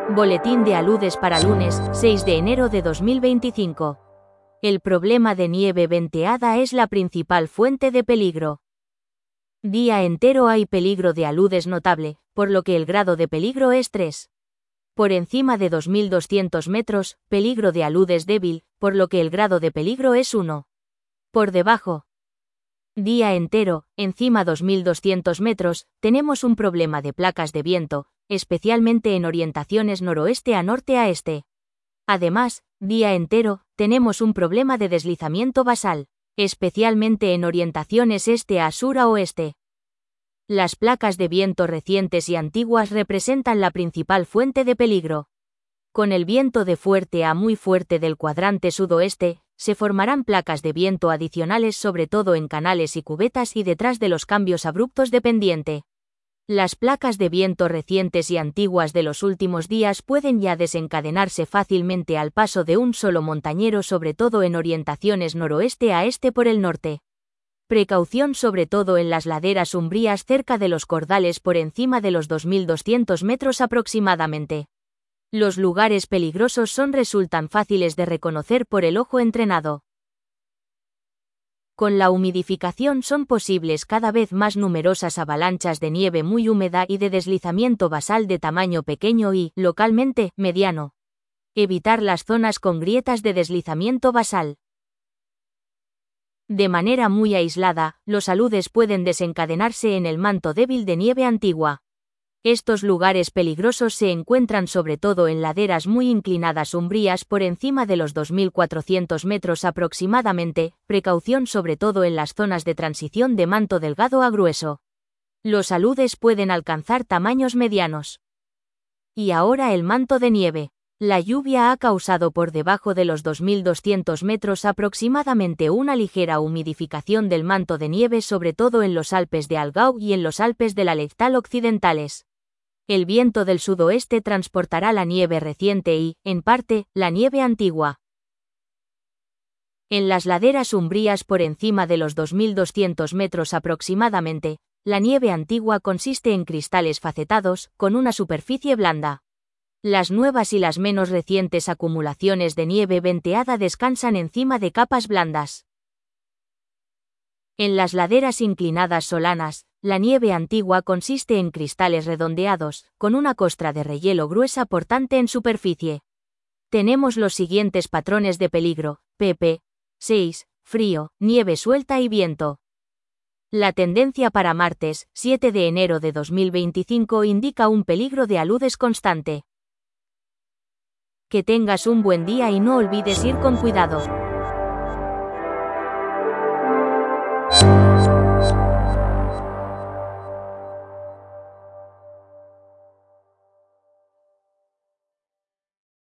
Boletín de aludes para lunes, 6 de enero de 2025. El problema de nieve venteada es la principal fuente de peligro. Día entero hay peligro de aludes notable, por lo que el grado de peligro es 3. Por encima de 2200 metros, peligro de aludes débil, por lo que el grado de peligro es 1. Por debajo. Día entero, encima 2200 metros, tenemos un problema de placas de viento, especialmente en orientaciones noroeste a norte a este. Además, día entero, tenemos un problema de deslizamiento basal, especialmente en orientaciones este a sur a oeste. Las placas de viento recientes y antiguas representan la principal fuente de peligro. Con el viento de fuerte a muy fuerte del cuadrante sudoeste, se formarán placas de viento adicionales sobre todo en canales y cubetas y detrás de los cambios abruptos de pendiente. Las placas de viento recientes y antiguas de los últimos días pueden ya desencadenarse fácilmente al paso de un solo montañero, sobre todo en orientaciones noroeste a este por el norte. Precaución sobre todo en las laderas umbrías cerca de los cordales por encima de los 2200 metros aproximadamente. Los lugares peligrosos resultan fáciles de reconocer por el ojo entrenado. Con la humidificación son posibles cada vez más numerosas avalanchas de nieve muy húmeda y de deslizamiento basal de tamaño pequeño y, localmente, mediano. Evitar las zonas con grietas de deslizamiento basal. De manera muy aislada, los aludes pueden desencadenarse en el manto débil de nieve antigua. Estos lugares peligrosos se encuentran sobre todo en laderas muy inclinadas umbrías por encima de los 2400 metros aproximadamente, precaución sobre todo en las zonas de transición de manto delgado a grueso. Los aludes pueden alcanzar tamaños medianos. Y ahora el manto de nieve. La lluvia ha causado por debajo de los 2200 metros aproximadamente una ligera humidificación del manto de nieve, sobre todo en los Alpes de Allgäu y en los Alpes de la Lechtal occidentales. El viento del sudoeste transportará la nieve reciente y, en parte, la nieve antigua. En las laderas umbrías por encima de los 2200 metros aproximadamente, la nieve antigua consiste en cristales facetados, con una superficie blanda. Las nuevas y las menos recientes acumulaciones de nieve venteada descansan encima de capas blandas. En las laderas inclinadas solanas, la nieve antigua consiste en cristales redondeados, con una costra de rehielo gruesa portante en superficie. Tenemos los siguientes patrones de peligro: pp. 6, frío, nieve suelta y viento. La tendencia para martes, 7 de enero de 2025 indica un peligro de aludes constante. Que tengas un buen día y no olvides ir con cuidado.